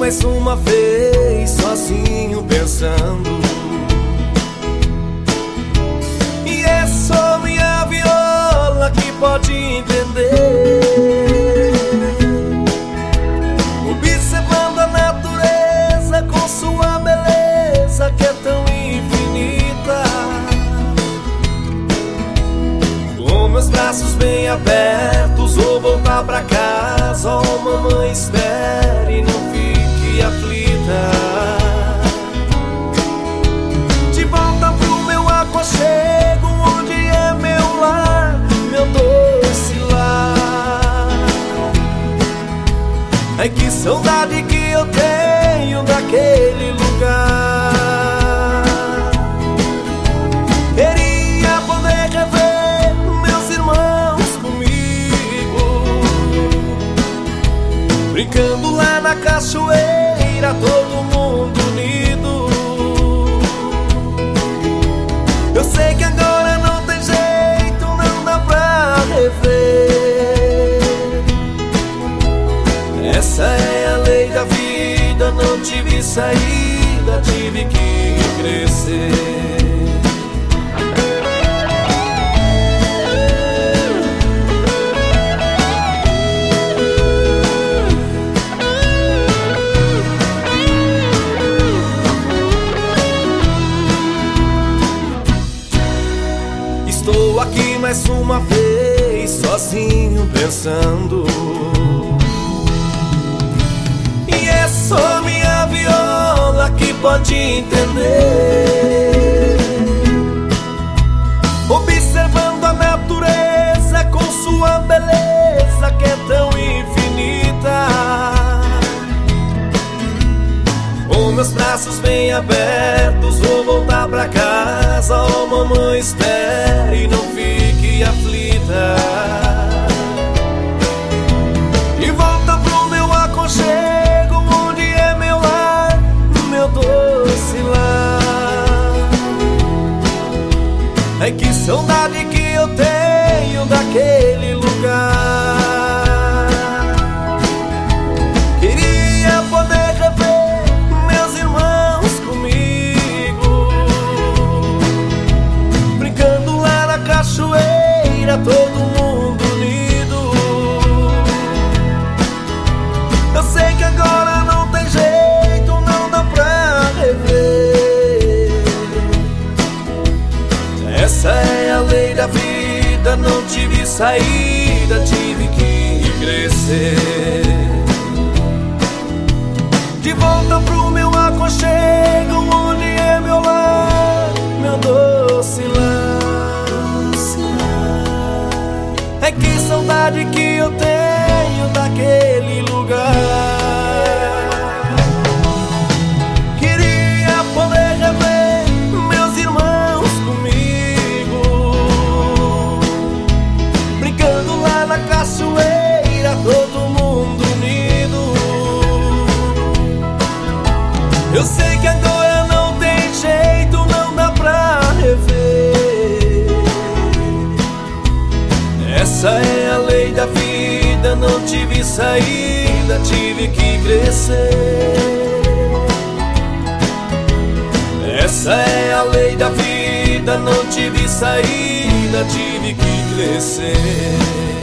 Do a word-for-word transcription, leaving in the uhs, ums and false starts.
mais uma vez sozinho pensando, e é só minha viola que pode entender. Observando a natureza com sua beleza que é tão infinita, com meus braços bem abertos vou voltar pra casa. Oh, mamãe, espere e não fique aflita. De volta pro meu aconchego, onde é meu lar, meu doce lar. Ai, que saudade que eu tenho daquele lugar. Queria poder rever meus irmãos comigo, brincando lá na cachoeira, todo mundo unido. Eu sei que agora não tem jeito, não dá pra rever. Essa é a lei da vida, não tive saída, tive que crescer. Estou aqui mais uma vez sozinho pensando, e é só minha viola que pode entender. Observando a natureza com sua beleza que é tão infinita, com meus braços bem abertos vou voltar pra casa. Oh, mamãe, espere e não fique aflita. E volta pro meu aconchego, onde é meu lar, meu doce lar. Ai, que saudade que eu tenho daquele lugar. Queria poder rever meus irmãos comigo, brincando lá na cachoeira, todo mundo unido. Eu sei que agora não tem jeito, não dá pra rever. Essa é a lei da vida, não tive saída, tive que crescer. De volta pro meu aconchego, onde é meu lar, meu doce lar. É que saudade que eu tenho daquele lugar. Queria poder rever meus irmãos comigo, brincando lá na cachoeira, todo mundo unido. Eu sei que agora não tem jeito, não dá pra rever. Essa é a lei da vida, não tive saída, tive que crescer. Essa é a lei da vida, não tive saída, tive que crescer.